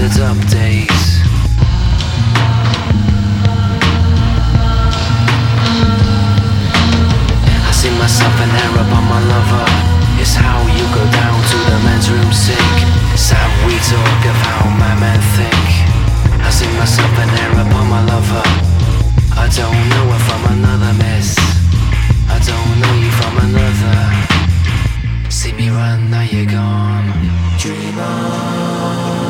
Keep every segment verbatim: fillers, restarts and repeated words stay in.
standard updates. I see myself in hair upon my lover. It's how you go down to the men's room sick. It's how we talk of how my men think. I see myself in hair upon my lover. I don't know her from another miss. I don't know you from another. See me run, now you're gone. Dream on.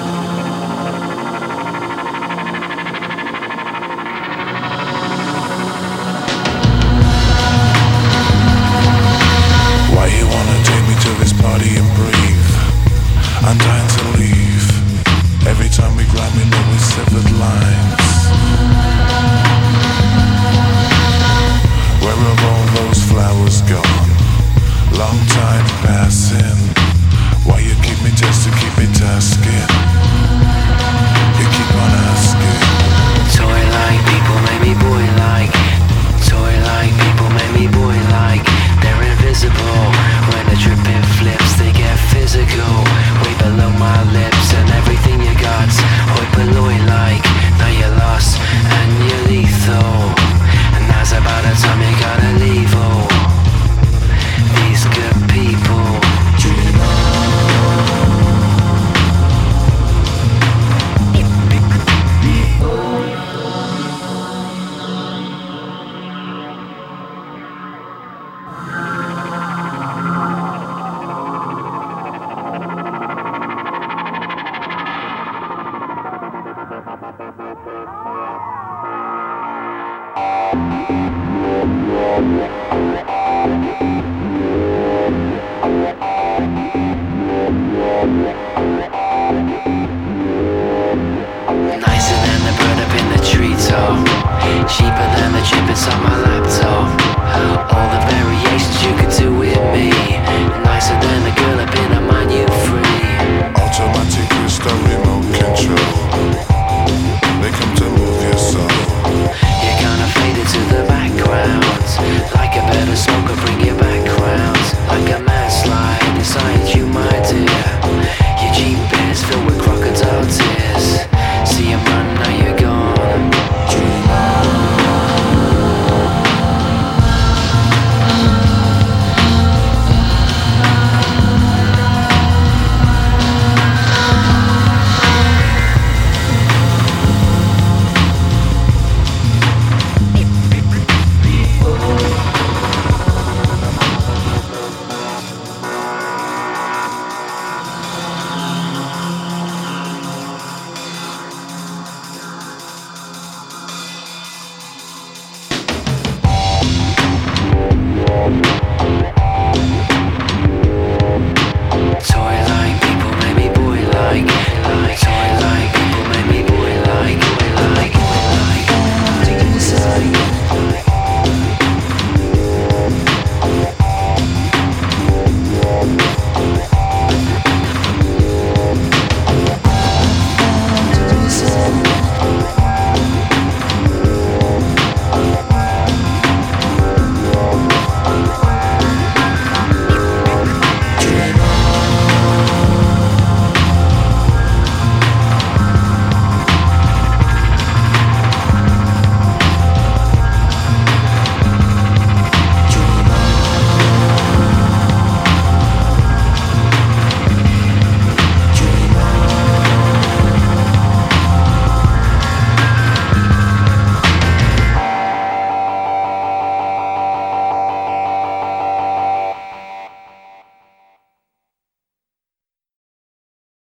Why you wanna take me to this party and breathe? I'm dying to leave. Every time we grind, we know we severed lines. Where have all those flowers gone? Long time passing. Why you keep me tested, keep me tasking? You keep on asking. Toy like people make me boy like. Toy like people make me boy like. They're invisible. When the tripping flips, they get physical. Way below my lips and everything you got. Hoi polloi like. Now you're lost and you're lethal. And now's about the time you gotta leave. Oh, these good people. Dream on. Yeah.